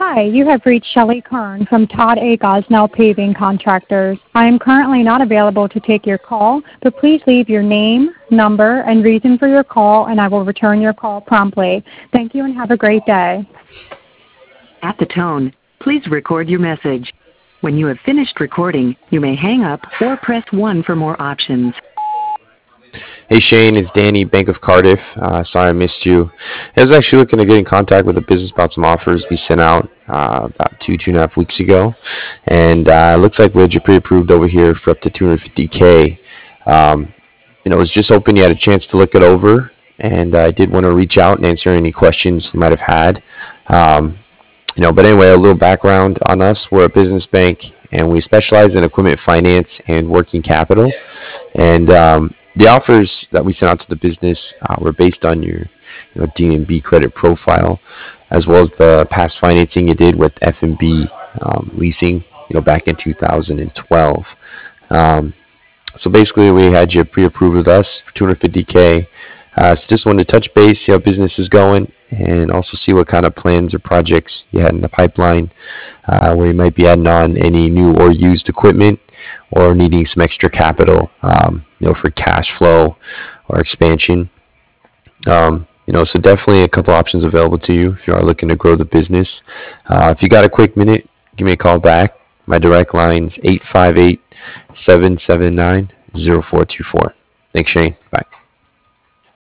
Hi, you have reached Shelley Kern from Todd A. Gosnell Paving Contractors. I am currently not available to take your call, but please leave your name, number, and reason for your call, and I will return your call promptly. Thank you and have a great day. At the tone, please record your message. When you have finished recording, you may hang up or press 1 for more options. Hey Shane, it's Danny, Bank of Cardiff. Sorry I missed you. I was actually looking to get in contact with a business about some offers we sent out about two and a half weeks ago. And it looks like we had you pre-approved over here for up to 250K. I was just hoping you had a chance to look it over. And I did want to reach out and answer any questions you might have had. But anyway, a little background on us. We're a business bank, and we specialize in equipment finance and working capital. And the offers that we sent out to the business were based on your D&B credit profile, as well as the past financing you did with F&B leasing, back in 2012. So basically, we had you pre-approved with us for 250K. So just wanted to touch base, see how business is going, and also see what kind of plans or projects you had in the pipeline, where you might be adding on any new or used equipment, or needing some extra capital, for cash flow or expansion. So definitely a couple options available to you if you are looking to grow the business. If you got a quick minute, give me a call back. My direct line's 858-779-0424. Thanks, Shane. Bye.